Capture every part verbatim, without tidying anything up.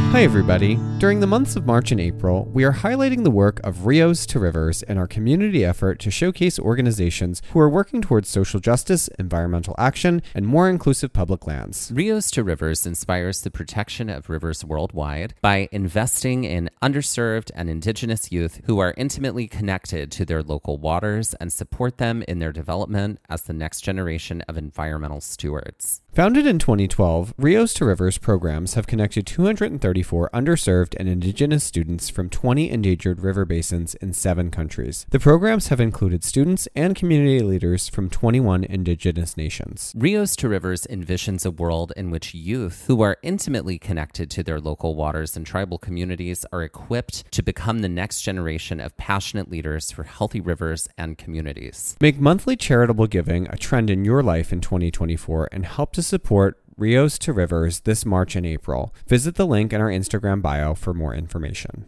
Hi everybody. During the months of March and April, we are highlighting the work of Rios to Rivers in our community effort to showcase organizations who are working towards social justice, environmental action, and more inclusive public lands. Rios to Rivers inspires the protection of rivers worldwide by investing in underserved and indigenous youth who are intimately connected to their local waters and support them in their development as the next generation of environmental stewards. Founded in twenty twelve, Rios to Rivers programs have connected two hundred thirty-four underserved and indigenous students from twenty endangered river basins in seven countries. The programs have included students and community leaders from twenty-one indigenous nations. Rios to Rivers envisions a world in which youth who are intimately connected to their local waters and tribal communities are equipped to become the next generation of passionate leaders for healthy rivers and communities. Make monthly charitable giving a trend in your life in twenty twenty-four and help to support Rios to Rivers this March and April. Visit the link in our Instagram bio for more information.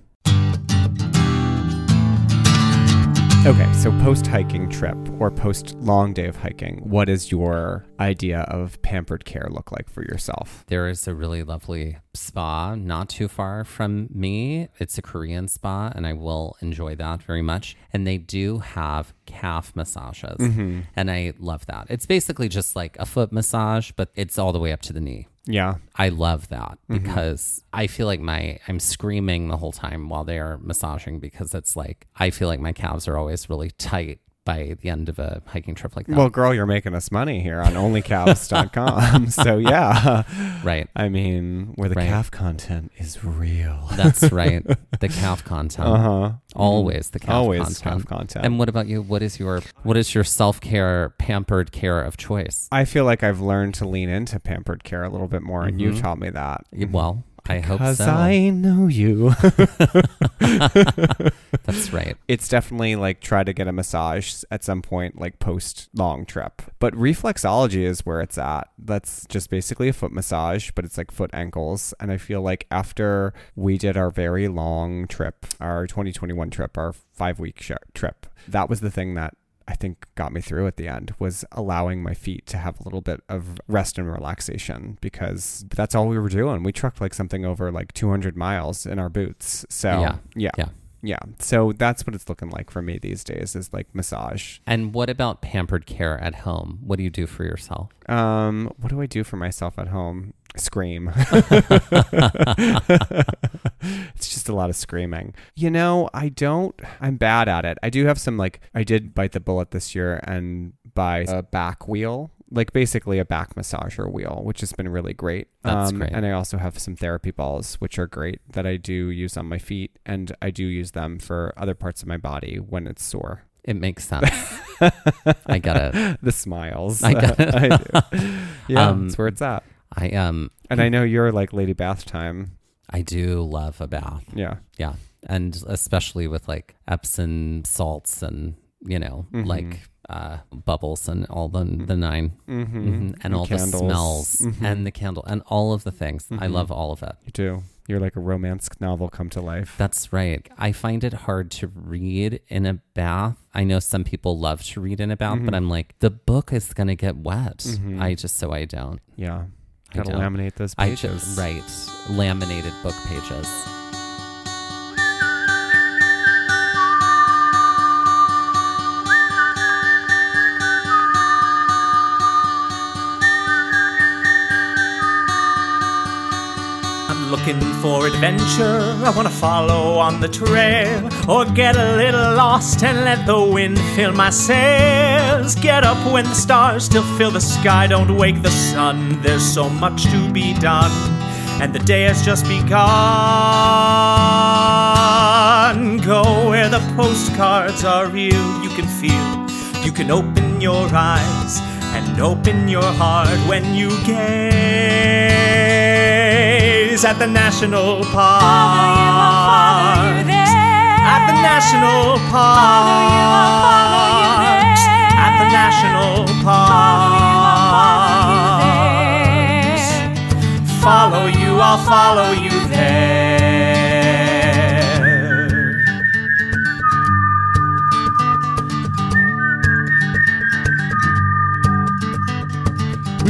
Okay, so post-hiking trip or post-long day of hiking, what does your idea of pampered care look like for yourself? There is a really lovely spa not too far from me. It's a Korean spa, and I will enjoy that very much. And they do have calf massages, Mm-hmm. and I love that. It's basically just like a foot massage, but it's all the way up to the knee. Yeah. I love that Mm-hmm. because I feel like my I'm screaming the whole time while they are massaging, because it's like I feel like my calves are always really tight by the end of a hiking trip like that. Well, girl, you're making us money here on only calves dot com. So yeah. Right. I mean, where the Right. calf content is real. That's right. The calf content. Uh-huh. Always the calf Always content. calf content. And what about you? What is your what is your self-care, pampered care of choice? I feel like I've learned to lean into pampered care a little bit more, and you've Mhm. taught me that. Well, I hope Because so. I know you. That's right. It's definitely like try to get a massage at some point, like post long trip. But reflexology is where it's at. That's just basically a foot massage, but it's like foot ankles. And I feel like after we did our very long trip, our twenty twenty-one trip, our five week sh- trip, that was the thing that I think got me through at the end, was allowing my feet to have a little bit of rest and relaxation, because that's all we were doing. We trucked like something over like two hundred miles in our boots. So Yeah. yeah. Yeah. Yeah. So that's what it's looking like for me these days, is like massage. And what about pampered care at home? What do you do for yourself? Um, what do I do for myself at home? Scream. It's just a lot of screaming. You know, I don't, I'm bad at it. I do have some, like, I did bite the bullet this year and buy a back wheel, like basically a back massager wheel, which has been really great. That's um, great. And I also have some therapy balls, which are great, that I do use on my feet, and I do use them for other parts of my body when it's sore. It makes sense. I get it. The smiles. I get it. I do. Yeah, Um, that's where it's at. I um And I know you're like Lady Bath time. I do love a bath. Yeah. Yeah. And especially with like Epsom salts and, you know, Mhm. like uh, bubbles and all the, the nine. Mm-hmm. Mhm. And all candles. the smells Mhm. and the candle and all of the things. I Mhm. love all of it. You do. You're like a romance novel come to life. That's right. I find it hard to read in a bath. I know some people love to read in a bath, Mhm. but I'm like, the book is going to get wet. Mhm. I just, so I don't. Yeah. I Gotta don't. laminate those I pages. just, right. Laminated book pages. Looking for adventure, I wanna follow on the trail, or get a little lost and let the wind fill my sails. Get up when the stars still fill the sky, don't wake the sun. There's so much to be done, and the day has just begun. Go where the postcards are real, you can feel, you can open your eyes and open your heart when you gaze at the national park. Follow you, I'll follow you there. At the national park. Follow you, I'll follow you there. At the national park. Follow you, I'll follow Follow you there. you, I'll follow you there.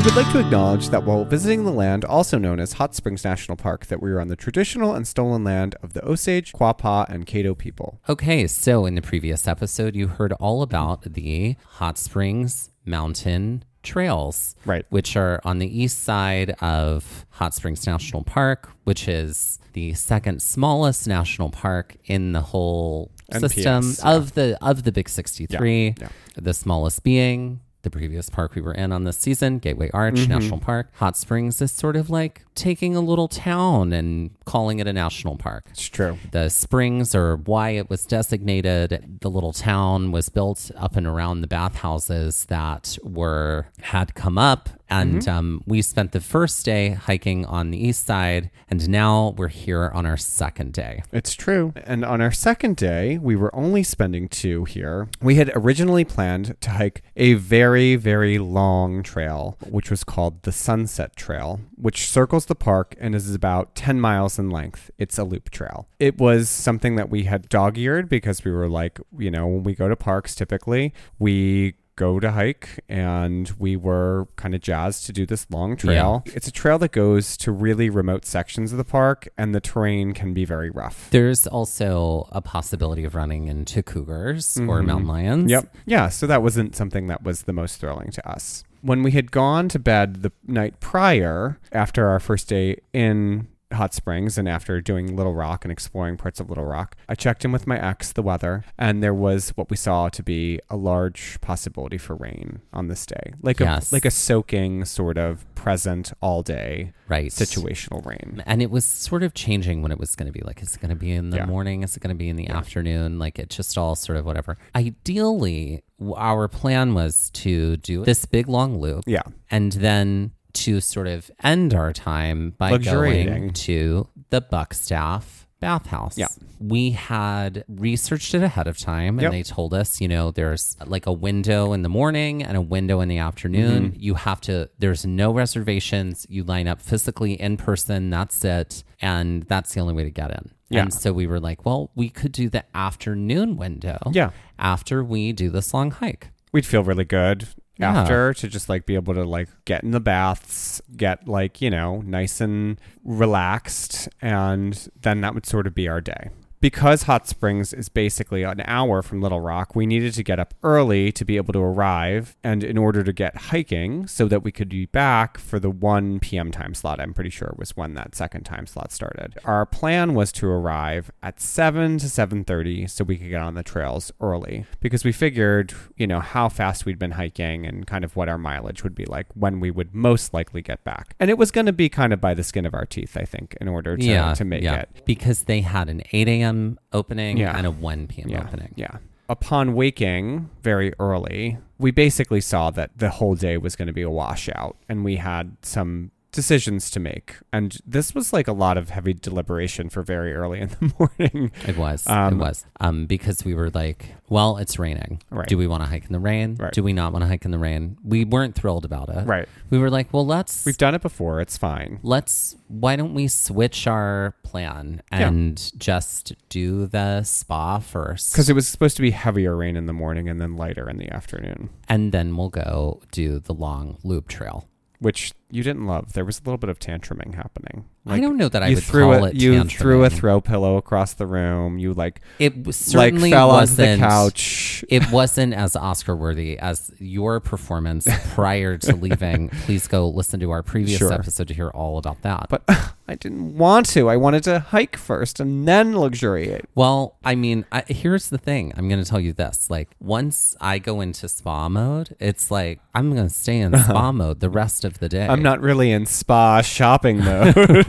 We would like to acknowledge that while visiting the land also known as Hot Springs National Park, that we are on the traditional and stolen land of the Osage, Quapaw, and Caddo people. Okay, so in the previous episode, you heard all about the Hot Springs Mountain Trails, Right. which are on the east side of Hot Springs National Park, which is the second smallest national park in the whole N P S, system yeah. of the of the Big sixty-three. Yeah, yeah. The smallest being the previous park we were in on this season, Gateway Arch Mm-hmm. National Park. Hot Springs is sort of like taking a little town and calling it a national park. It's true. The springs, or why it was designated, the little town was built up and around the bathhouses that were had come up. And um, we spent the first day hiking on the east side, and now we're here on our second day. It's true. And on our second day, we were only spending two here. We had originally planned to hike a very, very long trail, which was called the Sunset Trail, which circles the park and is about ten miles in length. It's a loop trail. It was something that we had dog-eared because we were like, you know, when we go to parks, typically we go to hike, and we were kind of jazzed to do this long trail. It's a trail that goes to really remote sections of the park, and the terrain can be very rough. There's also a possibility of running into cougars or mountain lions. Yep. Yeah, so that wasn't something that was the most thrilling to us. When we had gone to bed the night prior, after our first day in Hot Springs and after doing Little Rock and exploring parts of Little Rock, I checked in with my ex, the weather, and there was what we saw to be a large possibility for rain on this day. Like Yes. a like a soaking sort of present all day Right. situational rain. And it was sort of changing when it was going to be. Like, is it going to be in the Yeah. morning? Is it going to be in the afternoon? Like, it just all sort of whatever. Ideally, w- our plan was to do this big long loop. Yeah. And then to sort of end our time by Luxuriating. going to the Buckstaff bathhouse. Yeah. We had researched it ahead of time, and Yep. they told us, you know, there's like a window in the morning and a window in the afternoon. Mm-hmm. You have to, there's no reservations. You line up physically in person. That's it. And that's the only way to get in. Yeah. And so we were like, well, we could do the afternoon window Yeah. after we do this long hike. We'd feel really good Yeah. after to just like be able to like get in the baths, get like, you know, nice and relaxed, and then that would sort of be our day. Because Hot Springs is basically an hour from Little Rock, we needed to get up early to be able to arrive, and in order to get hiking so that we could be back for the one p.m. time slot. I'm pretty sure was when that second time slot started. Our plan was to arrive at seven to seven thirty so we could get on the trails early, because we figured, you know, how fast we'd been hiking and kind of what our mileage would be like when we would most likely get back. And it was going to be kind of by the skin of our teeth, I think, in order to, yeah, to make yeah. it. Because they had an eight a.m. opening Yeah. and a one p.m. Yeah, opening. yeah. Upon waking very early, we basically saw that the whole day was going to be a washout, and we had some decisions to make. And this was like a lot of heavy deliberation for very early in the morning. It was. Um, it was. Um, because we were like, well, it's raining. Right. Do we want to hike in the rain? Right. Do we not want to hike in the rain? We weren't thrilled about it. Right. We were like, well, let's We've done it before. It's fine. let's why don't we switch our plan and just do the spa first? Because it was supposed to be heavier rain in the morning and then lighter in the afternoon, And then we'll go do the long loop trail. which you didn't love. There was a little bit of tantruming happening. I don't know that I you would threw call a, it You tantruming. threw a throw pillow across the room. You like It w- like certainly fell onto the wasn't couch. It wasn't as Oscar worthy as your performance prior to leaving. Please go listen to our previous Sure. episode to hear all about that. But I didn't want to. I wanted to hike first and then luxuriate. Well, I mean, I, here's the thing. I'm going to tell you this. Like, once I go into spa mode, it's like I'm going to stay in spa mode the rest of the day. I'm not really in spa shopping mode.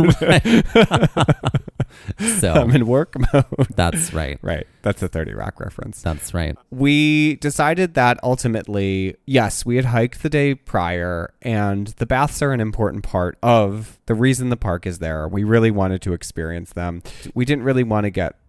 So I'm in work mode. that's right. Right. That's a thirty Rock reference. That's right. We decided that ultimately, yes, we had hiked the day prior, and the baths are an important part of the reason the park is there. We really wanted to experience them. We didn't really want to get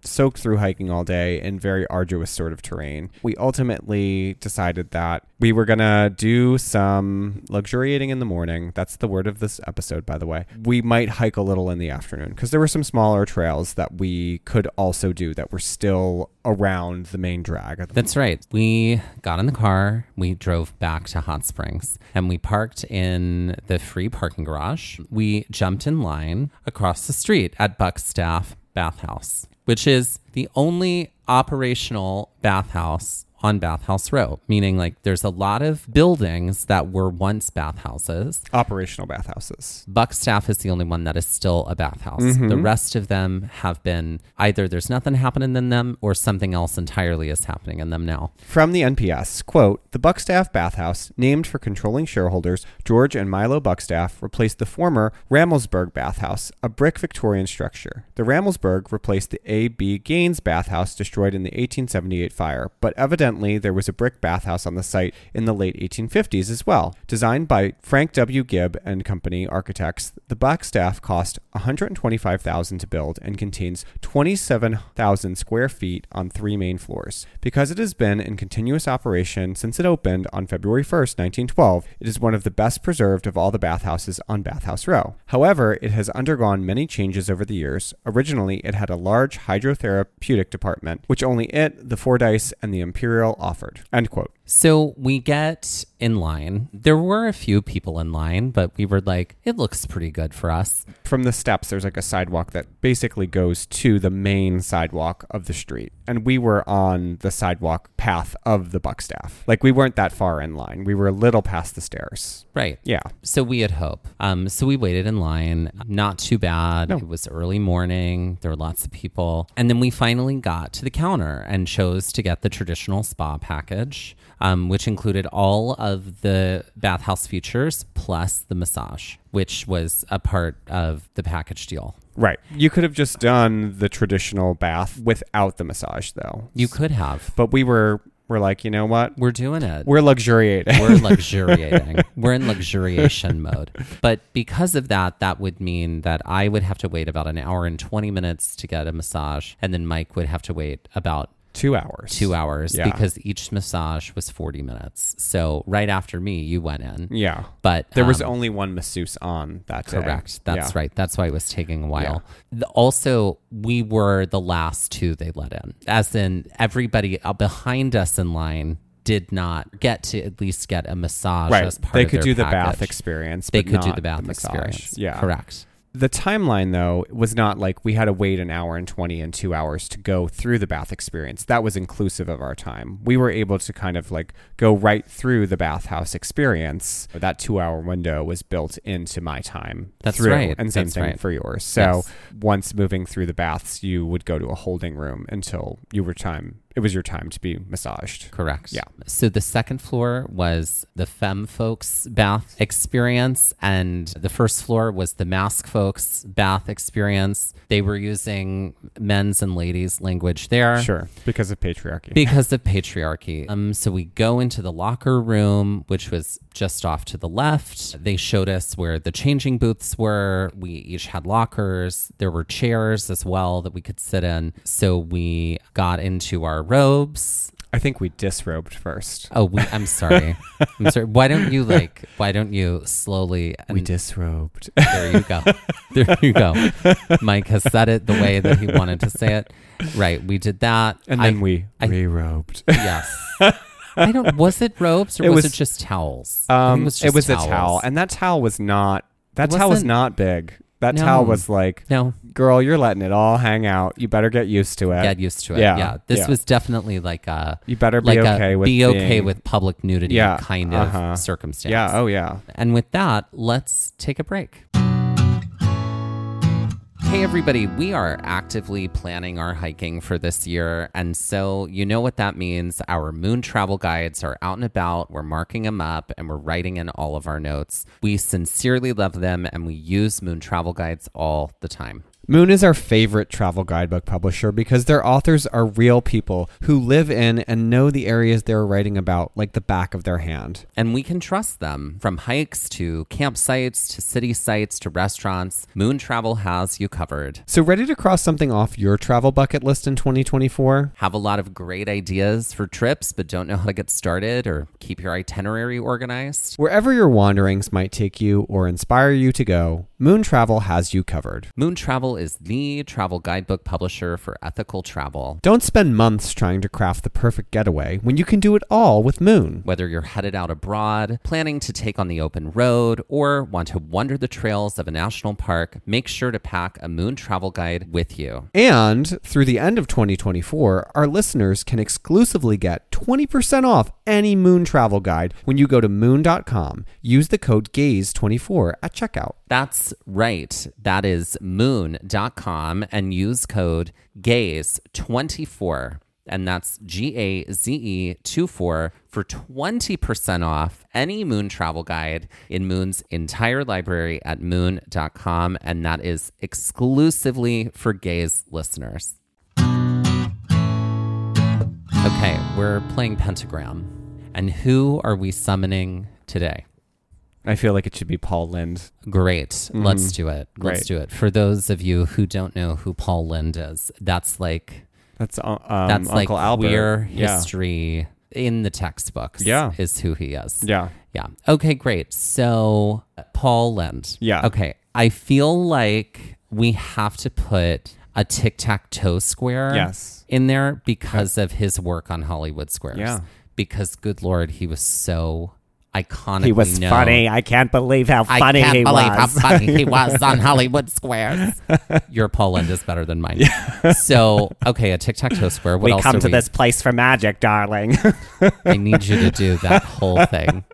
soaked through hiking all day in very arduous sort of terrain. We ultimately decided that we were going to do some luxuriating in the morning. That's the word of this episode, by the way. We might hike a little in the afternoon because there were some smaller trails that we could also do that were still around the main drag. That's right. We got in the car, we drove back to Hot Springs, and we parked in the free parking garage. We jumped in line across the street at Buckstaff Bathhouse, which is the only operational bathhouse on Bathhouse Row, meaning like there's a lot of buildings that were once bathhouses. Operational bathhouses. Buckstaff is the only one that is still a bathhouse. Mm-hmm. The rest of them have been either there's nothing happening in them or something else entirely is happening in them now. From the N P S, quote, the Buckstaff Bathhouse, named for controlling shareholders George and Milo Buckstaff, replaced the former Ramelsburg Bathhouse, a brick Victorian structure. The Ramelsburg replaced the A B Gaines Bathhouse destroyed in the eighteen seventy-eight fire, but evidently there was a brick bathhouse on the site in the late eighteen fifties as well. Designed by Frank W. Gibb and Company architects, the Buckstaff cost one hundred twenty-five thousand dollars to build and contains twenty-seven thousand square feet on three main floors. Because it has been in continuous operation since it opened on February first, nineteen twelve, it is one of the best preserved of all the bathhouses on Bathhouse Row. However, it has undergone many changes over the years. Originally, it had a large hydrotherapeutic department, which only it, the Fordyce, and the Imperial offered. End quote. So we get in line. There were a few people in line, but we were like, it looks pretty good for us. From the steps, there's like a sidewalk that basically goes to the main sidewalk of the street. And we were on the sidewalk path of the Buckstaff. Like we weren't that far in line. We were a little past the stairs. Right. Yeah. So we had hope. Um, so we waited in line. Not too bad. No. It was early morning. There were lots of people. And then we finally got to the counter and chose to get the traditional spa package, um, which included all of the bathhouse features plus the massage, which was a part of the package deal. Right. You could have just done the traditional bath without the massage, though. You could have. But we were, we're like, you know what? We're doing it. We're luxuriating. We're luxuriating. We're in luxuriation mode. But because of that, that would mean that I would have to wait about an hour and twenty minutes to get a massage. And then Mike would have to wait about Two hours. Two hours Yeah. because each massage was forty minutes. So right after me, you went in. Yeah. But There was um, only one masseuse on that day. correct. That's Yeah. right. That's why it was taking a while. The- Also, we were the last two they let in. As in, everybody uh, behind us in line did not get to at least get a massage Right. as part They of could their do the package. bath experience. They but could do not the bath massage. experience. Yeah. Correct. The timeline, though, was not like we had to wait an hour and twenty and two hours to go through the bath experience. That was inclusive of our time. We were able to kind of like go right through the bathhouse experience. That two hour window was built into my time. That's through, right. And same That's thing right. for yours. So Yes. once moving through the baths, you would go to a holding room until you were time. It was your time to be massaged. Correct. Yeah. So the second floor was the femme folks bath experience, and the first floor was the mask folks bath experience. They were using men's and ladies language there. Sure. Because of patriarchy. Because of patriarchy. Um, so we go into the locker room, which was just off to the left. They showed us where the changing booths were. We each had lockers. There were chairs as well that we could sit in. So we got into our robes. I think we disrobed first. Oh, we, I'm sorry. I'm sorry. Why don't you like, why don't you slowly. We and- disrobed. There you go. There you go. Mike has said it the way that he wanted to say it. Right. We did that. And I- then we I- re-robed. Yes. I don't. Was it robes or It was, was- it just towels? I think Um, it was, it just was a towels. towel, and that towel was not. That It towel was wasn't- not big. That No. towel was like, No, girl, you're letting it all hang out. You better get used to it. get used to it. Yeah, Yeah, this yeah. was definitely like a You better be like okay a with be okay being- with public nudity Yeah, kind of uh-huh. circumstance. Yeah. Oh yeah. And with that, let's take a break. Hey everybody, we are actively planning our hiking for this year, and so you know what that means. Our moon travel guides are out and about, we're marking them up, and we're writing in all of our notes. We sincerely love them, and we use moon travel guides all the time. Moon is our favorite travel guidebook publisher because their authors are real people who live in and know the areas they're writing about like the back of their hand. And we can trust them. From hikes to campsites to city sites to restaurants, Moon Travel has you covered. So ready to cross something off your travel bucket list in twenty twenty-four? Have a lot of great ideas for trips but don't know how to get started or keep your itinerary organized? Wherever your wanderings might take you or inspire you to go, Moon Travel has you covered. Moon Travel is the travel guidebook publisher for ethical travel. Don't spend months trying to craft the perfect getaway when you can do it all with Moon. Whether you're headed out abroad, planning to take on the open road, or want to wander the trails of a national park, make sure to pack a Moon Travel Guide with you. And through the end of twenty twenty-four, our listeners can exclusively get twenty percent off any Moon Travel Guide when you go to moon dot com. Use the code gaze twenty-four at checkout. That's right. That is moon dot com and use code gaze twenty-four. And that's G A Z E twenty-four for twenty percent off any Moon Travel Guide in Moon's entire library at moon dot com. And that is exclusively for Gaze listeners. Okay, we're playing Pentagram. And who are we summoning today? I feel like it should be Paul Lind. Great. Mm-hmm. Let's do it. Let's Great. do it. For those of you who don't know who Paul Lind is, that's like That's um, that's Uncle like Albert. queer Yeah. history in the textbooks. Yeah. Is who he is. Yeah. Yeah. Okay, great. So Paul Lind. Yeah. Okay. I feel like we have to put a tic-tac-toe square Yes. in there because of his work on Hollywood Squares. Yeah. Because good Lord, he was so iconically He was known. funny. I can't believe how I funny can't he believe was. how funny he was on Hollywood Squares. Your Paul Lind is better than mine. So, okay, a tic-tac-toe square. What we else come are to we? this place for magic, darling. I need you to do that whole thing.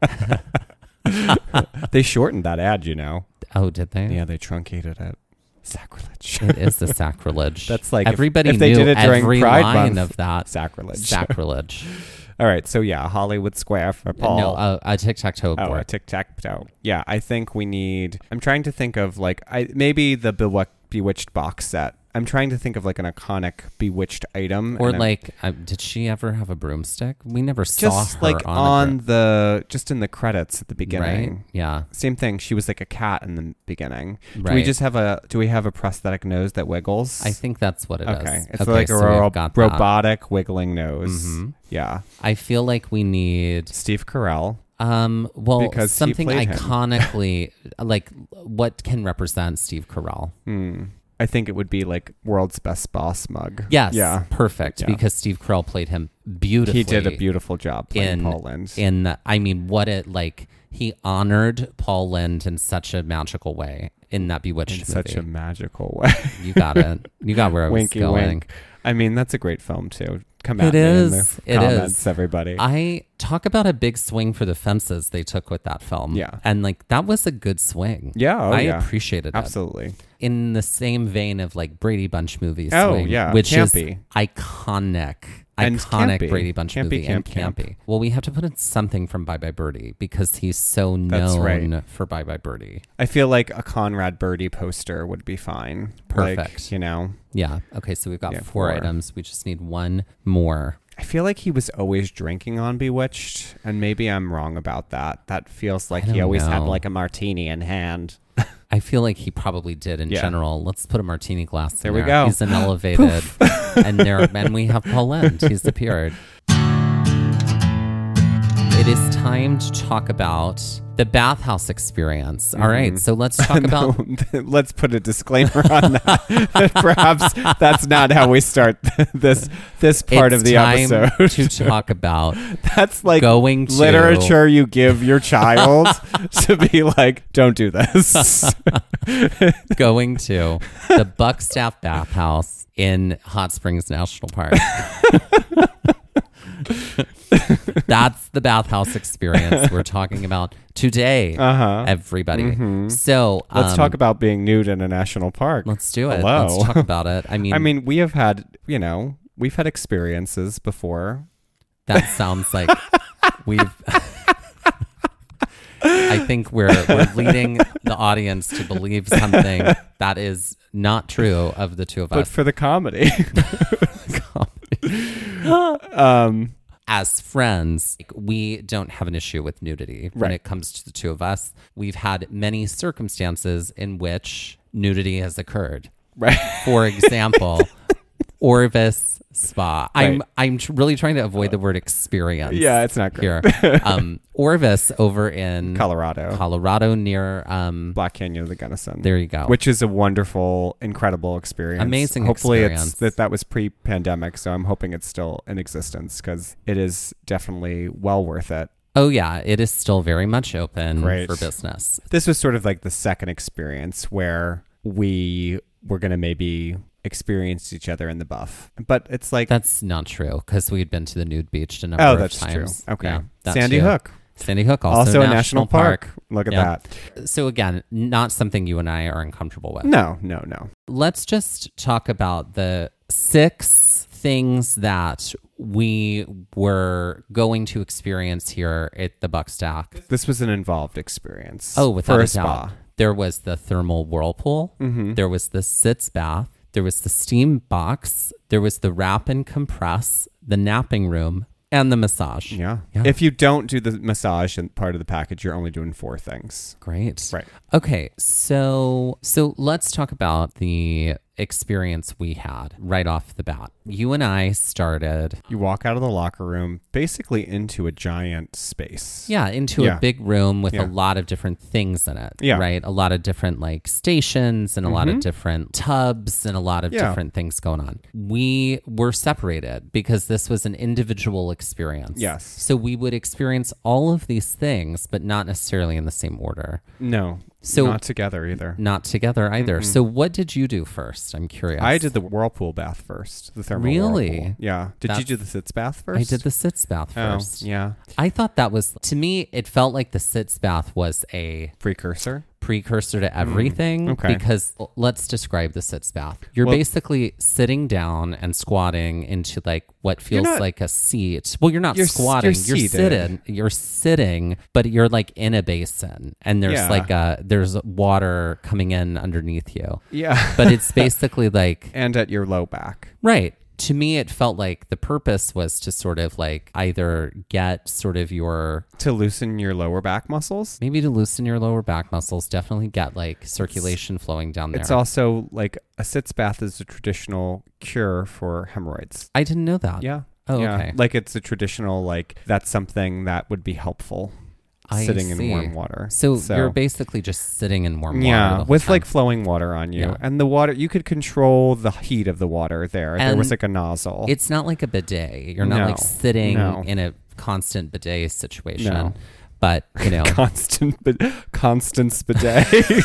They shortened that ad, you know. Oh, did they? Yeah, they truncated it. Sacrilege. It is a sacrilege. That's like if- everybody if they knew did it during every Pride line Month. of that. Sacrilege. Sacrilege. All right, so yeah, Hollywood Square for Paul. No, a, a tic-tac-toe Oh, board. a tic-tac-toe. Yeah, I think we need... I'm trying to think of, like, I maybe the Bewi- Bewitched box set. I'm trying to think of, like, an iconic Bewitched item. Or and I'm- like, uh, did she ever have a broomstick? We never just, saw her like, on, on a broom, the... Just in the credits at the beginning. right? Yeah. Same thing. She was, like, a cat in the beginning. Do we Right. just have a... Do we have a prosthetic nose that wiggles? I think that's what it is. Okay. It's okay, like a so we've ro- got that. robotic wiggling nose. Mhm. Yeah. I feel like we need Steve Carell. um well Because he something played him. iconically like what can represent Steve Carell. Hmm. I think it would be like World's Best Boss mug. Yes. Yeah. Perfect. Yeah. Because Steve Carell played him beautifully. He did a beautiful job playing in Paul Lind. in the, I mean what it like he honored Paul Lind in such a magical way in that Bewitched in movie. such a magical way. You got it. You got where I was Winky going. wink. I mean, that's a great film too. Come It at me in is. the It comments, is. everybody. I talk about a big swing for the fences they took with that film. Yeah. And like that was a good swing. yeah, oh, I yeah. appreciated it. Absolutely. In the same vein of like Brady Bunch movies. Oh, swing, yeah, which campy. is iconic. And Iconic campy. Brady Bunch Campy, movie camp, and camp. campy. Well, we have to put in something from Bye Bye Birdie because he's so That's known right. for Bye Bye Birdie. I feel like a Conrad Birdie poster would be fine. Like, Perfect. you know, Yeah. Okay. So we've got Yeah, four four. items. We just need one more. I feel like he was always drinking on Bewitched, and maybe I'm wrong about that. That feels like I he don't always had know. like a martini in hand. I feel like he probably did in Yeah. general. Let's put a martini glass in There we there. go. He's an elevated. and there and we have Paul Lind. He's appeared. It is time to talk about the bathhouse experience. All right, so let's talk about No, let's put a disclaimer on that. Perhaps that's not how we start this this part it's of the time episode. to talk about That's like going to literature you give your child to be like, don't do this. going to the Buckstaff Bathhouse in Hot Springs National Park. That's the bathhouse experience we're talking about today, Uh-huh. everybody. So Let's um, talk about being nude in a national park. Let's do it. Hello. Let's talk about it. I mean, I mean, we have had, you know, we've had experiences before. that sounds like we've. I think we're we're leading the audience to believe something that is not true of the two of But us. for the comedy. um, As friends, like, we don't have an issue with nudity when Right. it comes to the two of us. We've had many circumstances in which nudity has occurred. right. For example, Orvis Spa. I'm Right. I'm tr- really trying to avoid the word experience. Yeah, it's not great. Here, um, Orvis over in Colorado. Colorado near um. Black Canyon of the Gunnison. There you go. Which is a wonderful, incredible experience. Amazing Hopefully experience. it's that that was pre-pandemic, so I'm hoping it's still in existence because it is definitely well worth it. Oh yeah, it is still very much open Great. for business. This was sort of like the second experience where we were going to maybe experience each other in the buff. But it's like, That's not true because we'd been to the nude beach a number oh, of that's times. true. Okay. Yeah, that Sandy too. Hook. Sandy Hook, also, Also, a a national park. Look at Yeah. that. So again, not something you and I are uncomfortable with. No, no, no. Let's just talk about the six things that we were going to experience here at the Buckstack. This was an involved experience. Oh, without for a a spa. doubt. There was the thermal whirlpool. Mm-hmm. There was the sitz bath. There was the steam box. There was the wrap and compress, the napping room, and the massage. Yeah. Yeah. If you don't do the massage and part of the package, you're only doing four things. Great. Right. Okay, so so let's talk about the experience we had right off the bat. You and I started, You walk out of the locker room basically into a giant space. yeah, into Yeah. a big room with Yeah. a lot of different things in it, Yeah. right? A lot of different like stations and a lot of different tubs and a lot of Yeah. different things going on. We were separated because this was an individual experience. Yes. So we would experience all of these things, but not necessarily in the same order. No. So- not together either. Not together either. So what did you do first? I'm curious. I did the whirlpool bath first. The thermal Really? whirlpool. Yeah. Did you That's- do the sitz bath first? I did the sitz bath Oh, first. yeah. I thought that was, to me, it felt like the sitz bath was a Precursor. precursor to everything. Mm, okay. Because l- let's describe the sitz bath. You're Well- basically sitting down and squatting into like what feels not- like a seat. Well, you're not You're s- squatting. you're You're, seated. sitting. You're sitting, but you're like in a basin, and there's Yeah. like a there's water coming in underneath you. Yeah. But it's basically like and at your low back. right. To me, it felt like the purpose was to sort of like either get sort of your, To loosen your lower back muscles. maybe to loosen your lower back muscles, definitely get like circulation flowing down there. It's also like a sitz bath is a traditional cure for hemorrhoids. I didn't know that. Yeah. Oh, yeah. okay. Like it's a traditional, like that's something that would be helpful. I Sitting see. in warm water. So, you're basically just sitting in warm water. Yeah, the whole with time. like flowing water on you. Yeah. And the water, you could control the heat of the water there. there And was like a nozzle. It's not like a bidet. You're not No. like sitting No. in a constant bidet situation. No. But, you know, constant, bid- constant bidet.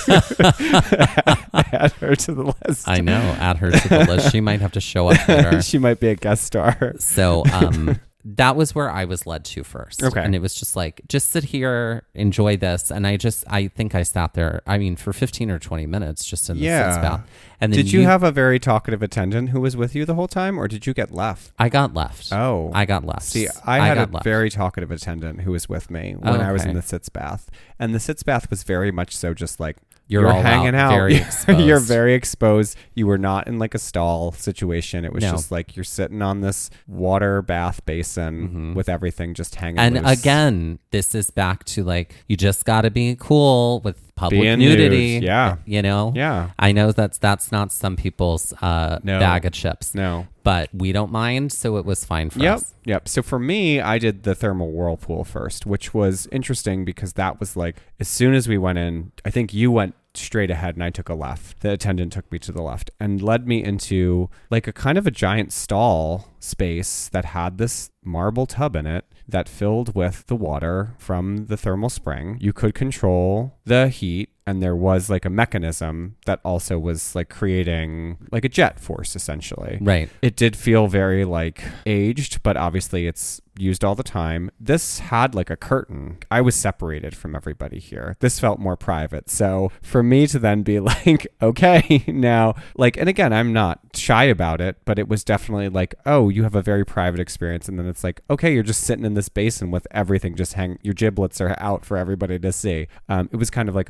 Add her to the list. I know, add her to the list. She might have to show up later. She might be a guest star. So um, that was where I was led to first. Okay. And it was just like, just sit here, enjoy this. And I just, I think I sat there, I mean, for fifteen or twenty minutes just in the Yeah. sitz bath. And then Did you, have a very talkative attendant who was with you the whole time, or did you get left? I got left. Oh. I got left. See, I had got a left. very talkative attendant who was with me when Oh, I was okay. in the sitz bath. And the sitz bath was very much so just like, You're you're all hanging out, out. very You're exposed. very exposed. You were not in like a stall situation. It was No. just like you're sitting on this water bath basin with everything just hanging And loose. again, this is back to like, you just got to be cool with public Being nudity. nude, yeah. You know? Yeah. I know that's that's not some people's uh, No. bag of chips. No. But we don't mind, so it was fine for Yep. us. Yep. So for me, I did the thermal whirlpool first, which was interesting because that was like, as soon as we went in, I think you went straight ahead and I took a left. The attendant took me to the left and led me into like a kind of a giant stall space that had this marble tub in it that filled with the water from the thermal spring. You could control the heat, and there was like a mechanism that also was like creating like a jet force essentially. Right. It did feel very like aged, but obviously it's used all the time. This had like a curtain. I was separated from everybody here. This felt more private. So for me to then be like, okay, now like, and again, I'm not shy about it, but it was definitely like, oh, you have a very private experience. And then it's like, okay, you're just sitting in this basin with everything just hang, your giblets are out for everybody to see. Um, it was kind of like a weird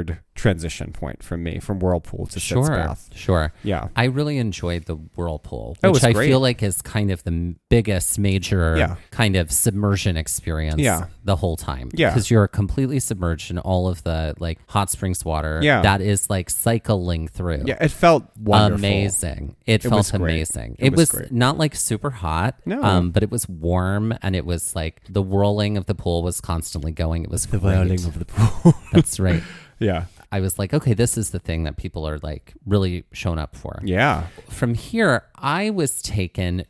weird transition point from me from whirlpool to Sure, sitz bath. sure. Yeah. I really enjoyed the whirlpool, Oh, it which was I great. feel like is kind of the m- biggest major Yeah. kind of submersion experience Yeah. the whole time. Yeah. Because you're completely submerged in all of the like hot springs water Yeah. that is like cycling through. Yeah, it felt wonderful. Amazing. It, It felt was great. amazing. It It, was was, great. not like super hot, No. um, but it was warm and it was like the whirling of the pool was constantly going. It was The great. whirling of the pool. That's right. Yeah. I was like, okay, this is the thing that people are like really shown up for. Yeah. From here, I was taken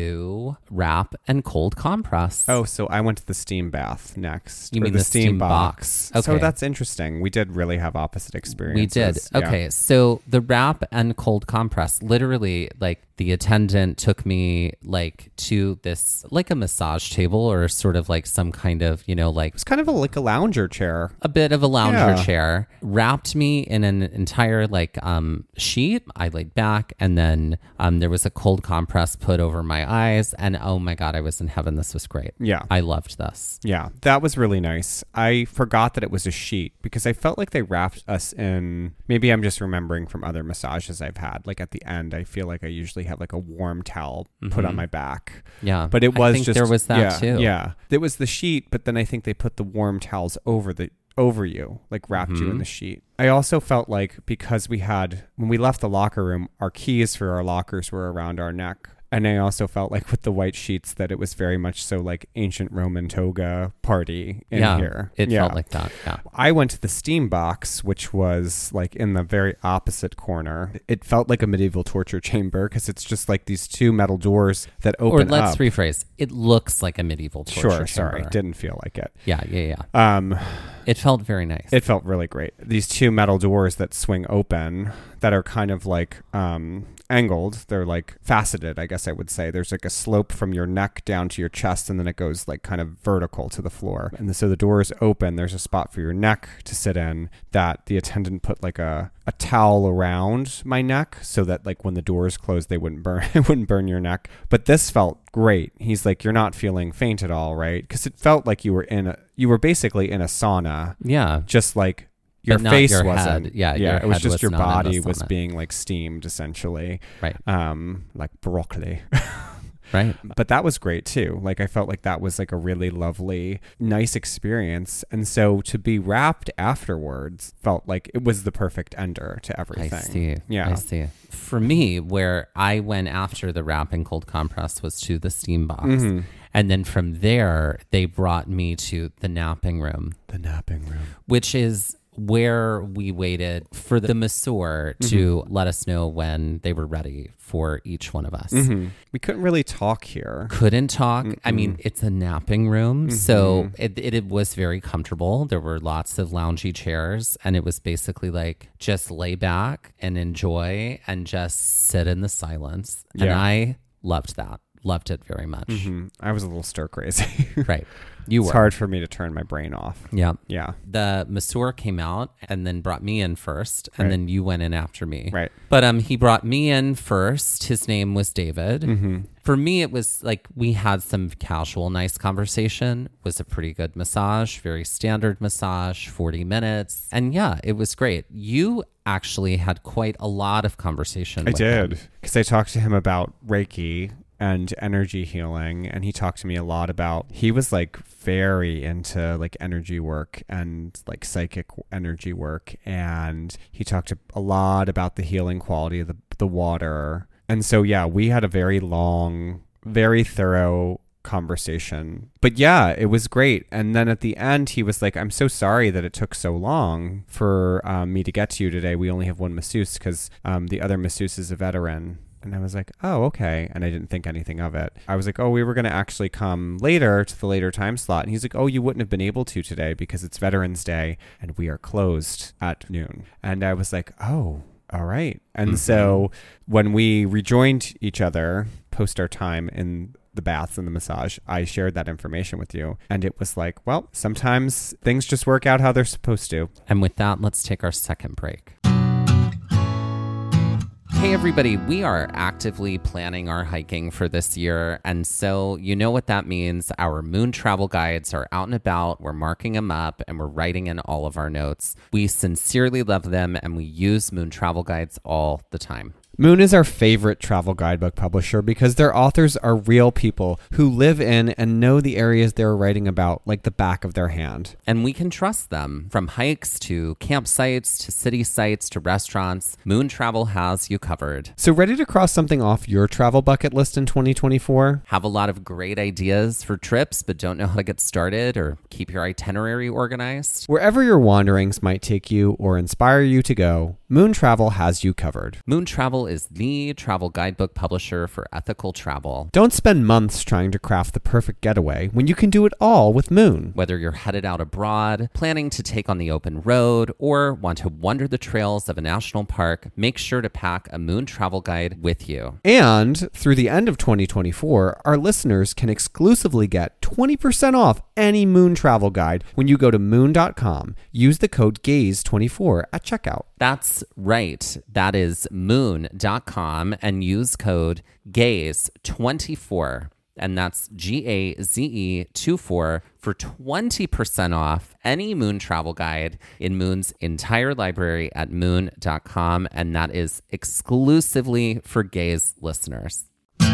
to wrap and cold compress. Oh, so I went to the steam bath next. You or mean the, the steam, steam box. box. So Okay. that's interesting. We did really have opposite we experiences. did. Yeah. Okay. So the wrap and cold compress, literally, like the attendant took me like to this, like a massage table or sort of like some kind of, you know, like It's kind of a, like a lounger chair. a bit of a lounger Yeah. chair, wrapped me in an entire like um sheet. I laid back, and then um there was a cold compress put over my eyes, and oh my god, I was in heaven. This was great. Yeah. I loved this. Yeah, that was really nice. I forgot that it was a sheet because I felt like they wrapped us in. Maybe I'm just remembering from other massages I've had. Like at the end, I feel like I usually have like a warm towel put on my back. Yeah, But it I was think just there was that yeah, too. Yeah, it was the sheet, but then I think they put the warm towels over the over you, like wrapped you in the sheet. I also felt like because we had when we left the locker room, our keys for our lockers were around our neck. And I also felt like with the white sheets that it was very much so like ancient Roman toga party in yeah, here. it Yeah. felt like that. Yeah. I went to the steam box, which was like in the very opposite corner. It felt like a medieval torture chamber because it's just like these two metal doors that Or open let's up. rephrase. It looks like a medieval torture Sure, sorry, chamber. didn't feel like it. Yeah, yeah, yeah. Um, It felt very nice. it felt really great. These two metal doors that swing open that are kind of like um, angled. They're like faceted, I guess I would say. There's like a slope from your neck down to your chest, and then it goes like kind of vertical to the floor. And so the doors open. There's a spot for your neck to sit in that the attendant put like a, a towel around my neck so that like when the doors closed, they wouldn't burn. It wouldn't burn your neck. But this felt great. He's like, you're not feeling faint at all, right? Because it felt like you were in a, you were basically in a sauna, yeah. just like your But not face your wasn't. head. Yeah, yeah. your It was head just was your not in a body was sauna. being like steamed essentially, Right. um, like broccoli. Right. But that was great too. Like I felt like that was like a really lovely, nice experience. And so to be wrapped afterwards felt like it was the perfect ender to everything. I see. Yeah. I see. For me, where I went after the wrap and cold compress was to the steam box. Mm-hmm. And then from there, they brought me to the napping room, The napping room. which is where we waited for the masseur to Mm-hmm. let us know when they were ready for each one of us. Mm-hmm. We couldn't really talk here. Couldn't talk. I mean, it's a napping room, Mm-hmm. so it, it it was very comfortable. There were lots of loungy chairs, and it was basically like just lay back and enjoy and just sit in the silence. And Yeah. I loved that. Loved it very much. Mhm. I was a little stir crazy. Right. You It's were. hard for me to turn my brain off. Yeah. Yeah. The masseur came out and then brought me in first, and Right. then you went in after me. Right. But um, he brought me in first. His name was David. Mm-hmm. For me, it was like we had some casual, nice conversation. It was a pretty good massage, very standard massage, forty minutes. And yeah, it was great. You actually had quite a lot of conversation. I with him. did. Because I talked to him about Reiki and energy healing, and he talked to me a lot about, he was like very into like energy work and like psychic energy work, and he talked a, a lot about the healing quality of the, the water. And so yeah, we had a very long, very thorough conversation. But yeah, it was great. And then at the end, he was like, I'm so sorry that it took so long for um, me to get to you today. We only have one masseuse because um, the other masseuse is a veteran. And I was like, oh, okay. And I didn't think anything of it. I was like, oh, we were going to actually come later to the later time slot. And he's like, oh, you wouldn't have been able to today because it's Veterans Day and we are closed at noon. And I was like, oh, all right. And Mm-hmm. so when we rejoined each other post our time in the baths and the massage, I shared that information with you. And it was like, well, sometimes things just work out how they're supposed to. And with that, let's take our second break. Hey everybody, we are actively planning our hiking for this year, and so you know what that means. Our moon travel guides are out and about, we're marking them up, and we're writing in all of our notes. We sincerely love them, and we use moon travel guides all the time. Moon is our favorite travel guidebook publisher because their authors are real people who live in and know the areas they're writing about like the back of their hand. And we can trust them. From hikes to campsites to city sites to restaurants, Moon Travel has you covered. So ready to cross something off your travel bucket list in twenty twenty-four? Have a lot of great ideas for trips but don't know how to get started or keep your itinerary organized? Wherever your wanderings might take you or inspire you to go, Moon Travel has you covered. Moon Travel is the travel guidebook publisher for ethical travel. Don't spend months trying to craft the perfect getaway when you can do it all with Moon. Whether you're headed out abroad, planning to take on the open road, or want to wander the trails of a national park, make sure to pack a Moon Travel Guide with you. And through the end of twenty twenty-four, our listeners can exclusively get twenty percent off any Moon Travel Guide when you go to moon dot com. Use the code gaze twenty-four at checkout. That's right. That is moon dot com and use code gaze twenty-four. And that's G A Z E twenty-four for twenty percent off any Moon Travel Guide in Moon's entire library at moon dot com. And that is exclusively for Gaze listeners.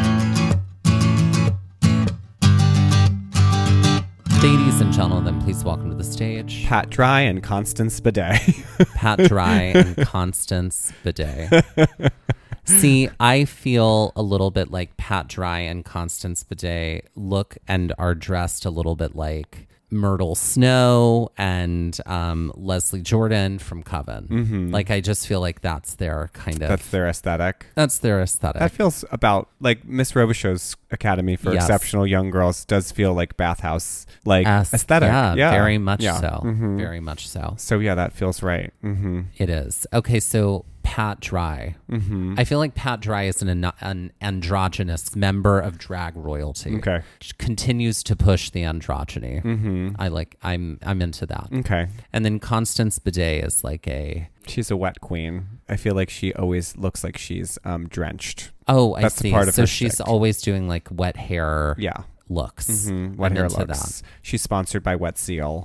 Ladies and gentlemen, please welcome to the stage Pat Dry and Constance Bidet. Pat Dry and Constance Bidet. See, I feel a little bit like Pat Dry and Constance Bidet look and are dressed a little bit like Myrtle Snow and um, Leslie Jordan from Coven. Mm-hmm. Like, I just feel like that's their kind of... That's their aesthetic. That's their aesthetic. That feels about like Miss Robichaud's Academy for Yes. Exceptional Young Girls does feel like bathhouse like As- aesthetic. Yeah, Yeah, very much Yeah. so. Mhm. Very much so. So yeah, that feels right. Mm-hmm. It is. Okay, so Pat Dry. Mm-hmm. I feel like Pat Dry is an, an androgynous member of drag royalty. Okay. She continues to push the androgyny. Mm-hmm. I like. I'm. I'm into that. Okay. And then Constance Bidet is like a. She's a wet queen. I feel like she always looks like she's um, drenched. Oh, I That's see. part of so her she's shtick. always doing like wet hair. Yeah. Looks. Mm-hmm. Wet I'm hair into looks. She's sponsored by Wet Seal.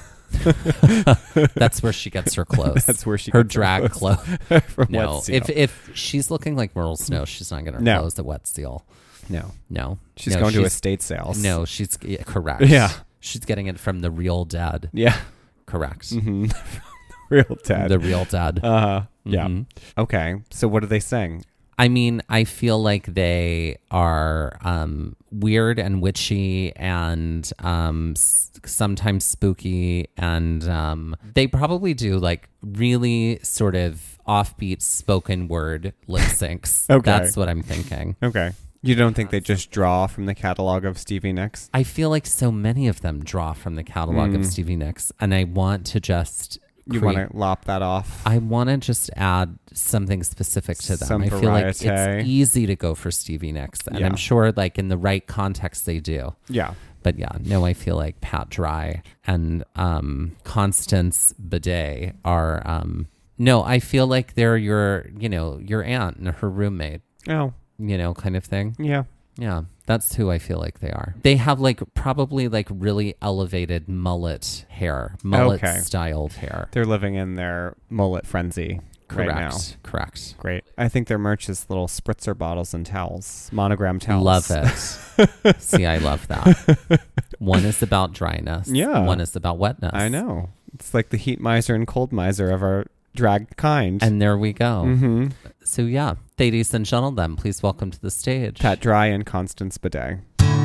that. That's where she gets her clothes. That's where she her gets her drag clothes. clothes. From No, Wet Seal. if if she's looking like Myrtle Snow, she's not getting her No. clothes at Wet Seal. no, No, she's No, going to she's- estate sales. No, she's yeah, correct. Yeah. She's getting it from the real dead. Yeah. Correct. Mm-hmm. Real dead. The real dead. Uh, yeah. Mhm. Okay. So what do they sing? I mean, I feel like they are um, weird and witchy and um, s- sometimes spooky. And um, they probably do like really sort of offbeat spoken word lip syncs. Okay. That's what I'm thinking. Okay. You don't think they just draw from the catalog of Stevie Nicks? I feel like so many of them draw from the catalog of Mm. Stevie Nicks. And I want to just... You create- want to lop that off? I want to just add something specific to them. Some I feel like variety. it's easy to go for Stevie Nicks, and Yeah. I'm sure, like in the right context, they do. Yeah. But yeah, no, I feel like Pat Dry and um, Constance Bidet are. Um, no, I feel like they're your, you know, your aunt and her roommate, Oh, you know, kind of thing. yeah. Yeah, that's who I feel like they are. They have like probably like really elevated mullet hair, mullet Okay. styled hair. They're living in their mullet frenzy Correct. right now. Correct. Great. I think their merch is little spritzer bottles and towels, monogram towels. Love it. See, I love that. One is about dryness. Yeah. One is about wetness. I know. It's like the heat miser and cold miser of our drag kind. And there we go. mm-hmm. So yeah, ladies and gentlemen, please welcome to the stage. Pat Dry and Constance Bidet.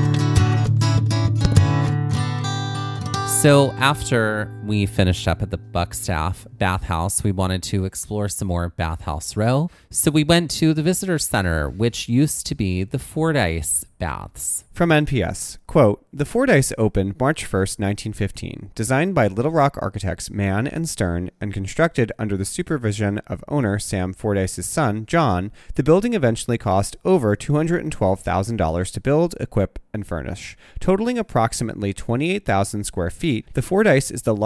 So after we finished up at the Buckstaff Bathhouse, we wanted to explore some more Bathhouse Row. So we went to the Visitor Center, which used to be the Fordyce Baths. From N P S, quote, "The Fordyce opened March first, nineteen fifteen. Designed by Little Rock architects Mann and Stern and constructed under the supervision of owner Sam Fordyce's son, John, the building eventually cost over two hundred twelve thousand dollars to build, equip, and furnish. Totaling approximately twenty-eight thousand square feet, the Fordyce is the largest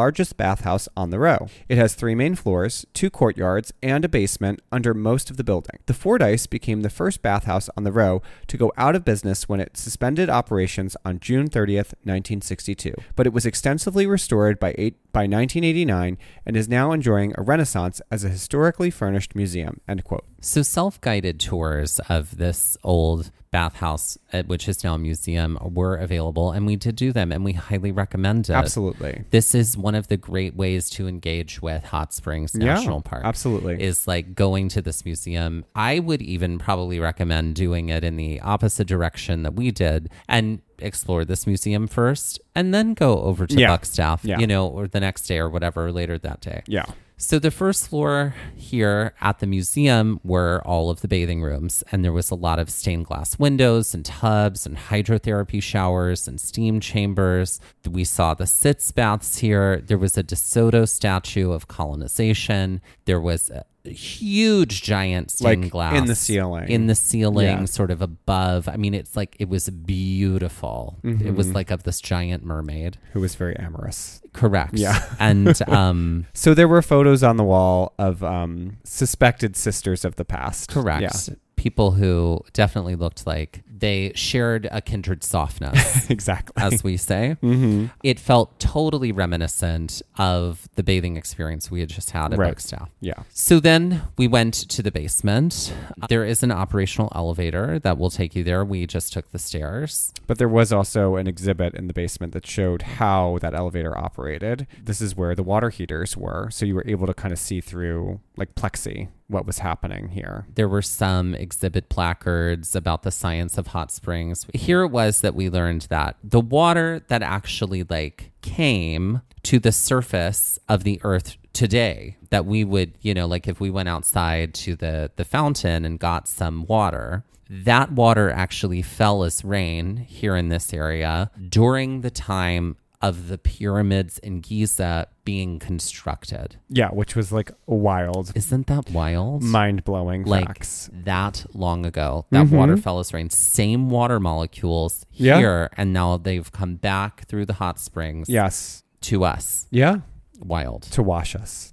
largest bathhouse on the row. It has three main floors, two courtyards, and a basement under most of the building. The Fordyce became the first bathhouse on the row to go out of business when it suspended operations on June thirtieth, nineteen sixty-two, but it was extensively restored by eight, by nineteen eighty-nine and is now enjoying a renaissance as a historically furnished museum, end quote. So self-guided tours of this old bathhouse, uh, which is now a museum, were available, and we did do them, and we highly recommend it. Absolutely. This is one of the great ways to engage with Hot Springs National yeah, Park. Absolutely. Is like going to this museum. I would even probably recommend doing it in the opposite direction that we did and explore this museum first and then go over to yeah. Buckstaff, yeah. you know, or the next day or whatever later that day. Yeah. So the first floor here at the museum were all of the bathing rooms, and there was a lot of stained glass windows and tubs and hydrotherapy showers and steam chambers. We saw the sitz baths here. There was a DeSoto statue of colonization. There was a huge giant stained like glass in the ceiling. In the ceiling, yeah. sort of above. I mean, it's like, it was beautiful. Mm-hmm. It was like of this giant mermaid. Who was very amorous. Correct. Yeah. And um, so there were photos on the wall of um, suspected sisters of the past. Correct. Yeah. People who definitely looked like they shared a kindred softness. Exactly. As we say. Mm-hmm. It felt totally reminiscent of the bathing experience we had just had at right. Buckstaff. Yeah. So then we went to the basement. There is an operational elevator that will take you there. We just took the stairs. But there was also an exhibit in the basement that showed how that elevator operated. This is where the water heaters were. So you were able to kind of see through like plexi what was happening here. There were some exhibit placards about the science of hot springs. Here it was that we learned that the water that actually like came to the surface of the earth today, that we would, you know, like if we went outside to the, the fountain and got some water, that water actually fell as rain here in this area during the time of the pyramids in Giza being constructed. Yeah, which was like wild. Isn't that wild? Mind-blowing like facts. That long ago, that mm-hmm. water fell as rain. Same water molecules yeah. here, and now they've come back through the hot springs. Yes. To us. Yeah. Wild. To wash us.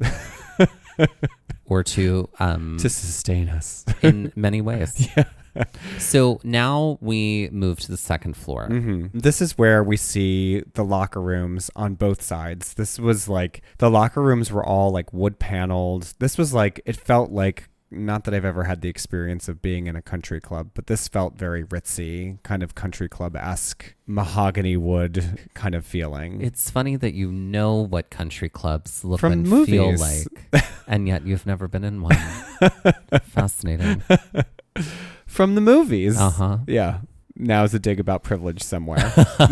Or to... Um, to sustain us. in many ways. Yeah. So now we move to the second floor. Mm-hmm. This is where we see the locker rooms on both sides. This was like, the locker rooms were all like wood paneled. This was like, it felt like, not that I've ever had the experience of being in a country club, but this felt very ritzy, kind of country club-esque, mahogany wood kind of feeling. It's funny that you know what country clubs look From and movies. feel like, and yet you've never been in one. Fascinating. From the movies. Uh-huh. Yeah. Now's a dig about privilege somewhere.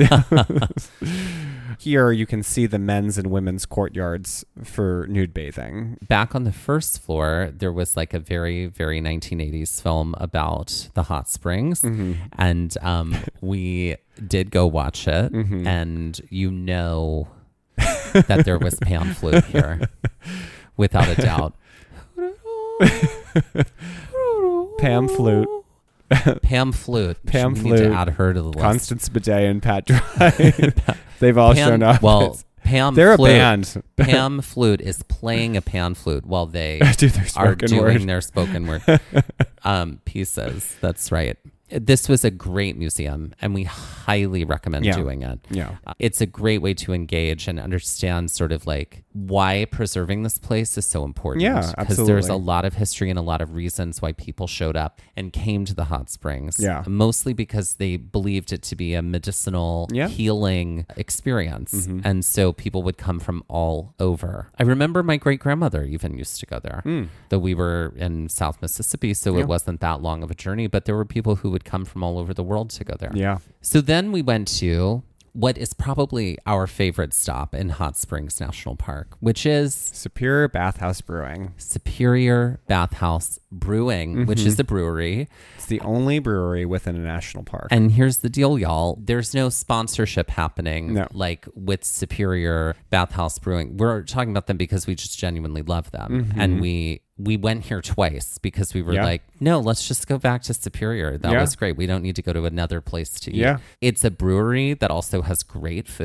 Here you can see the men's and women's courtyards for nude bathing. Back on the first floor, there was like a very, very nineteen eighties film about the hot springs. Mm-hmm. And um, we did go watch it. Mm-hmm. And you know that there was pan flute here, without a doubt. Pam flute. Pam Flute. Pam we Flute. Need to add her to the list. Constance Bidet and Pat Dry. They've all Pam, shown up. Well, It's- Pam they're Flute, a band. Pam Flute is playing a pan flute while they Do their are spoken doing word. their spoken word um, pieces. That's right. This was a great museum, and we highly recommend Yeah. doing it. Yeah. Uh, it's a great way to engage and understand sort of like why preserving this place is so important. Yeah, Because there's a absolutely. lot of history and a lot of reasons why people showed up and came to the hot springs. Yeah. Mostly because they believed it to be a medicinal, Yeah. healing experience. Mm-hmm. And so people would come from all over. I remember my great grandmother even used to go there, Mm. though we were in South Mississippi, so Yeah. it wasn't that long of a journey, but there were people who would come from all over the world to go there. Yeah. So then we went to what is probably our favorite stop in Hot Springs National Park, which is Superior Bathhouse Brewing. Superior Bathhouse Brewing, which is the brewery. It's the only brewery within a national park. And here's the deal, y'all. There's no sponsorship happening No. like with Superior Bathhouse Brewing. We're talking about them because we just genuinely love them. And we we went here twice because we were Yeah. like, no, let's just go back to Superior. That Yeah. was great. We don't need to go to another place to eat. Yeah. It's a brewery that also has great food.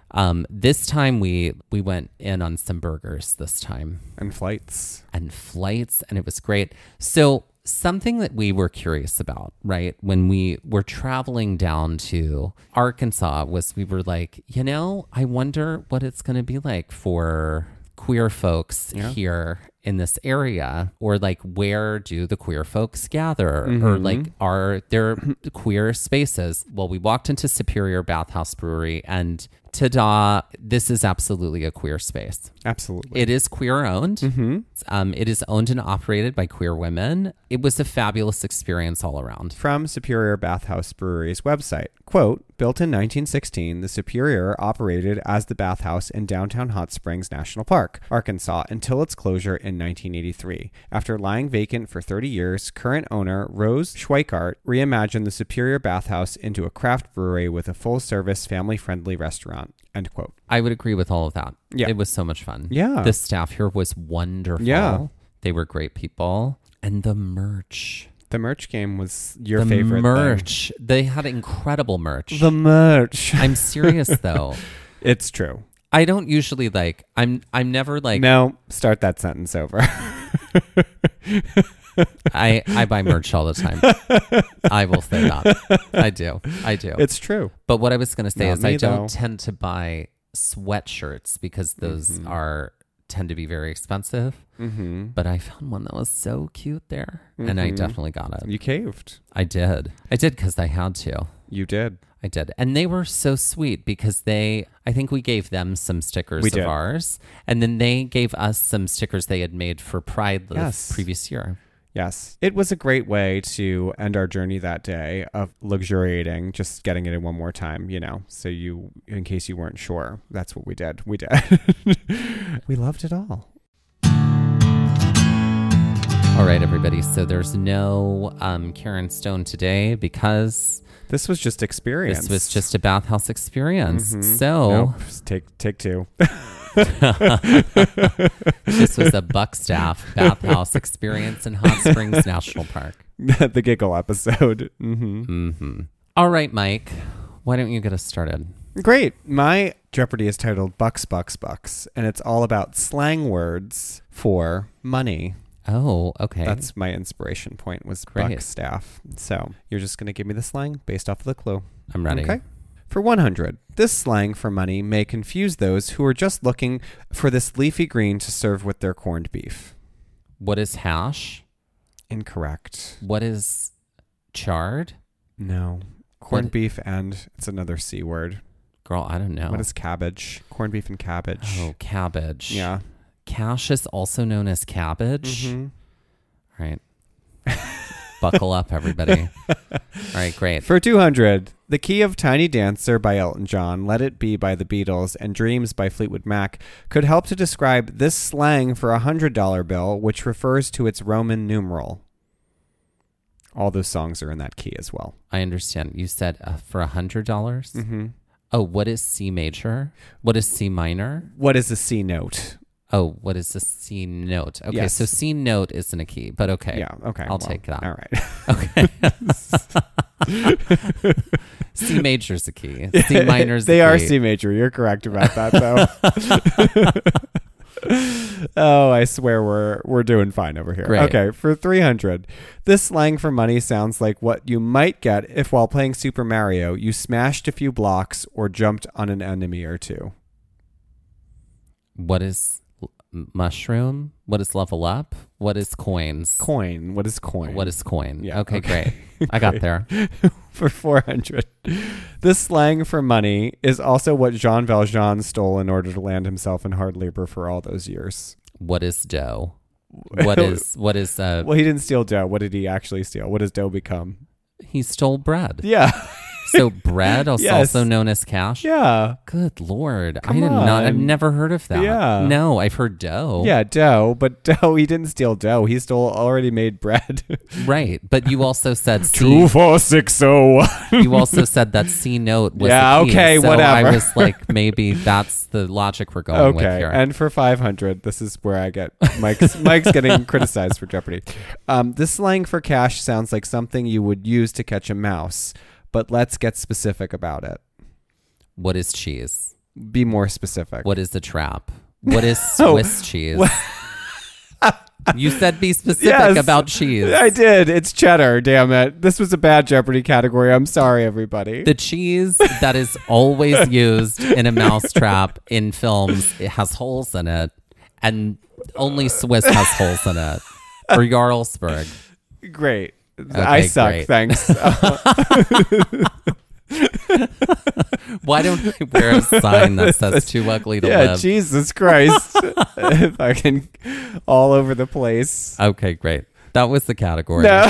Um, this time we we went in on some burgers this time And flights. and flights, and it was great. So something that we were curious about, right, when we were traveling down to Arkansas was we were like, you know, I wonder what it's going to be like for queer folks Yeah. here in this area, or like where do the queer folks gather, or Mhm. like are there queer spaces? Well, we walked into Superior Bathhouse Brewery, and ta-da, this is absolutely a queer space. Absolutely. It is queer owned. Mhm. Um, it is owned and operated by queer women. It was a fabulous experience all around. From Superior Bathhouse Brewery's website, quote, built in nineteen sixteen, the Superior operated as the bathhouse in downtown Hot Springs National Park, Arkansas, until its closure in nineteen eighty-three. After lying vacant for thirty years, current owner Rose Schweikart reimagined the Superior Bathhouse into a craft brewery with a full-service, family-friendly restaurant, end quote. I would agree with all of that. Yeah. It was so much fun. Yeah. The staff here was wonderful. Yeah. They were great people. And the merch. The merch game was your the favorite merch. They had incredible merch. thing. The merch. I'm serious though. It's true. I don't usually like I'm I'm never like No, start that sentence over. I, I buy merch all the time. I will say that. I do. I do. It's true. But what I was going to say Not is me, I don't though. tend to buy sweatshirts because those Mhm. are tend to be very expensive. Mm-hmm. But I found one that was so cute there, and I Mhm. definitely got it. You caved. I did. I did because I had to. You did. I did. And they were so sweet because they, I think we gave them some stickers We of did. ours, and then they gave us some stickers they had made for Pride the Yes. previous year. Yes. It was a great way to end our journey that day of luxuriating, just getting it in one more time, you know, so you, in case you weren't sure, that's what we did. We did. We loved it all. All right, everybody. So there's no um, Karen Stone today because This was just experience. this was just a bathhouse experience. Mhm. So Nope. Take, take two. this was a Buckstaff bathhouse experience in Hot Springs National Park. The giggle episode. Mm-hmm. Mm-hmm. All right, Mike. Why don't you get us started? Great. My Jeopardy is titled Bucks, Bucks, Bucks, and it's all about slang words for money. Oh, okay. That's my inspiration point was Great. buck staff. So you're just going to give me the slang based off of the clue. I'm ready. Okay. For one hundred, this slang for money may confuse those who are just looking for this leafy green to serve with their corned beef. What is hash? Incorrect. What is chard? No. Corned What- beef and it's another C word. Girl, I don't know. What is cabbage? Corned beef and cabbage. Oh, cabbage. Yeah. Cash is also known as cabbage. Mhm. All right. Buckle up, everybody. All right, great. For two hundred, The Key of Tiny Dancer by Elton John, Let It Be by the Beatles, and Dreams by Fleetwood Mac could help to describe this slang for a one hundred dollar bill, which refers to its Roman numeral. All those songs are in that key as well. I understand. You said uh, for one hundred dollars? Mm-hmm. Oh, what is C major? What is C minor? What is a C note? Oh, what is a C note? Okay, Yes. so C note isn't a key, but okay. Yeah, okay. I'll well, take that. All right. Okay. C major's a key. C minor's They a are key. C major. You're correct about that, though. Oh, I swear we're we're doing fine over here. Great. Okay, for three hundred, this slang for money sounds like what you might get if while playing Super Mario, you smashed a few blocks or jumped on an enemy or two. What is l- mushroom? What is level up? What is coins? Coin. What is coin? What is coin? Yeah, Okay, okay. great. I got there. For four hundred, this slang for money is also what Jean Valjean stole in order to land himself in hard labor for all those years. What is dough? What is what is uh Well, he didn't steal dough. What did he actually steal? What does dough become? he stole bread. Yeah. So bread is Yes. also known as cash? Yeah. Good Lord. Come I did not I've on. never heard of that. Yeah. No, I've heard dough. Yeah, dough. But dough, he didn't steal dough. He stole already made bread. Right. But you also said C Two, four, six, oh, one. you also said that C note was Yeah, the key. okay, so whatever. I was like, maybe that's the logic we're going with Okay, here. and for five hundred, this is where I get Mike's Mike's getting criticized for Jeopardy. Um, this slang for cash sounds like something you would use to catch a mouse, but let's get specific about it. What is cheese? Be more specific. What is the trap? What is Swiss cheese? You said be specific Yes, about cheese. I did. It's cheddar, damn it. This was a bad Jeopardy category. I'm sorry, everybody. The cheese that is always used in a mousetrap in films, it has holes in it, and only Swiss has holes in it. Or Jarlsberg. Great. Okay, I suck, great. thanks. Why don't I wear a sign that says too ugly to yeah, live? Jesus Christ. Fucking all over the place. Okay, great. That was the category. No.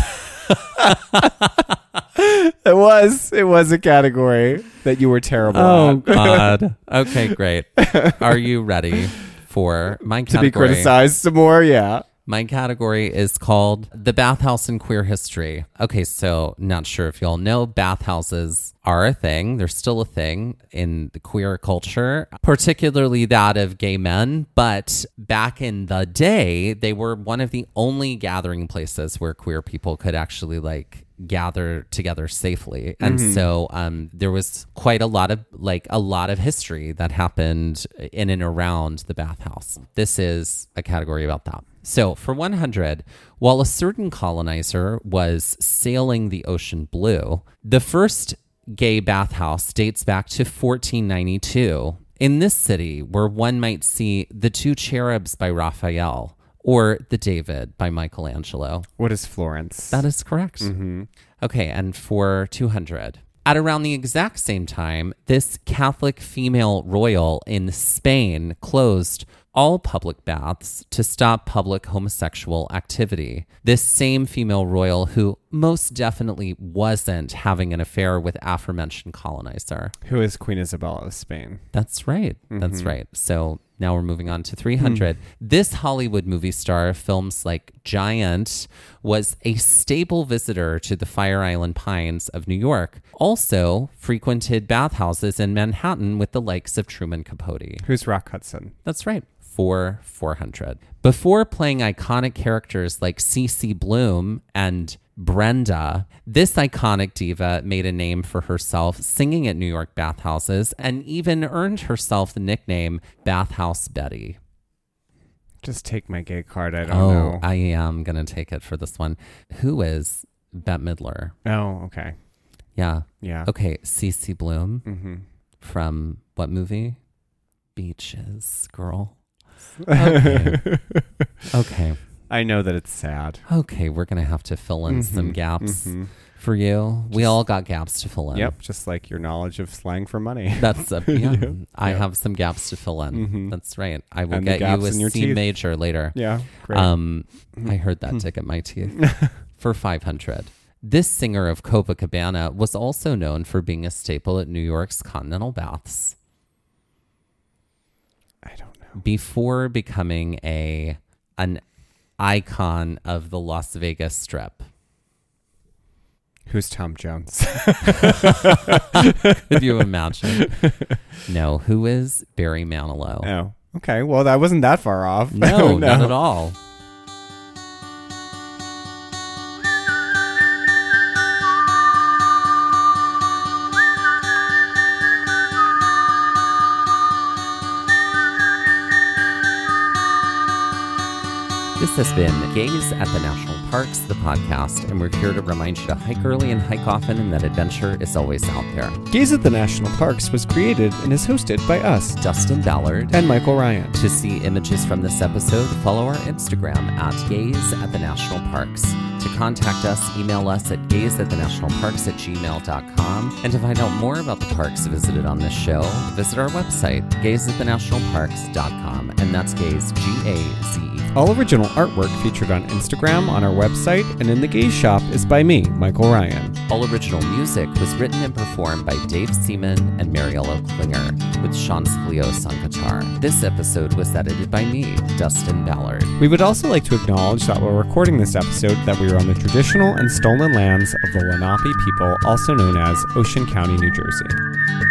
It was. It was a category that you were terrible Oh, at. God. Okay, great. Are you ready for my To be category? criticized some more, yeah. My category is called The Bathhouse in Queer History. Okay, so not sure if y'all know, bathhouses are a thing. They're still a thing in the queer culture, particularly that of gay men. But back in the day, they were one of the only gathering places where queer people could actually like gather together safely. And Mm-hmm. so um, there was quite a lot of like a lot of history that happened in and around the bathhouse. This is a category about that. So for one hundred, while a certain colonizer was sailing the ocean blue, the first gay bathhouse dates back to fourteen ninety-two in this city, where one might see The Two Cherubs by Raphael or The David by Michelangelo. What is Florence? That is correct. Okay, and for two hundred. At around the exact same time, this Catholic female royal in Spain closed all public baths to stop public homosexual activity. This same female royal who most definitely wasn't having an affair with aforementioned colonizer. Who is Queen Isabella of Spain? That's right. That's right. So now we're moving on to three hundred. This Hollywood movie star, films like Giant, was a staple visitor to the Fire Island Pines of New York. Also frequented bathhouses in Manhattan with the likes of Truman Capote. Who's Rock Hudson? That's right. For four hundred. Before playing iconic characters like Cece Bloom and Brenda, this iconic diva made a name for herself singing at New York bathhouses and even earned herself the nickname Bathhouse Betty. Just take my gay card. I don't Oh, know. I am going to take it for this one. Who is Bette Midler? oh, okay. Yeah. Yeah. Okay, Cece Bloom Mm-hmm. from what movie? Beaches, girl. Okay. Okay. I know that it's sad. Okay, we're going to have to fill in some Mhm, gaps mhm. for you. We all got gaps to fill in. Yep, just like your knowledge of slang for money. That's a, yeah, Yeah. I Yeah. have some gaps to fill in. Mhm. That's right. I will And the get gaps you a in your C teeth. major later. Yeah, great. Um, I heard that tick at my teeth. For five hundred. This singer of Copacabana was also known for being a staple at New York's Continental Baths. I don't know. Before becoming a an icon of the Las Vegas Strip. Who's Tom Jones? Could you imagine? No, who is Barry Manilow? oh, okay. Well, that wasn't that far off. No, not at all. This has been Gaze at the National Parks, the podcast, and we're here to remind you to hike early and hike often, and that adventure is always out there. Gaze at the National Parks was created and is hosted by us Dustin Ballard. and Michael Ryan. To see images from this episode, follow our Instagram at Gaze at the National Parks. To contact us, email us at gaze at the national parks at gmail dot com. And to find out more about the parks visited on this show, visit our website, gaze at the national parks dot com. And that's Gaze, G A Z E. All original artwork featured on Instagram, on our website, and in the Gaze Shop is by me, Michael Ryan. All original music was written and performed by Dave Seaman and Mariella Klinger, with Sean Splios on guitar. This episode was edited by me, Dustin Ballard. We would also like to acknowledge that while recording this episode that we are on the traditional and stolen lands of the Lenape people, also known as Ocean County, New Jersey.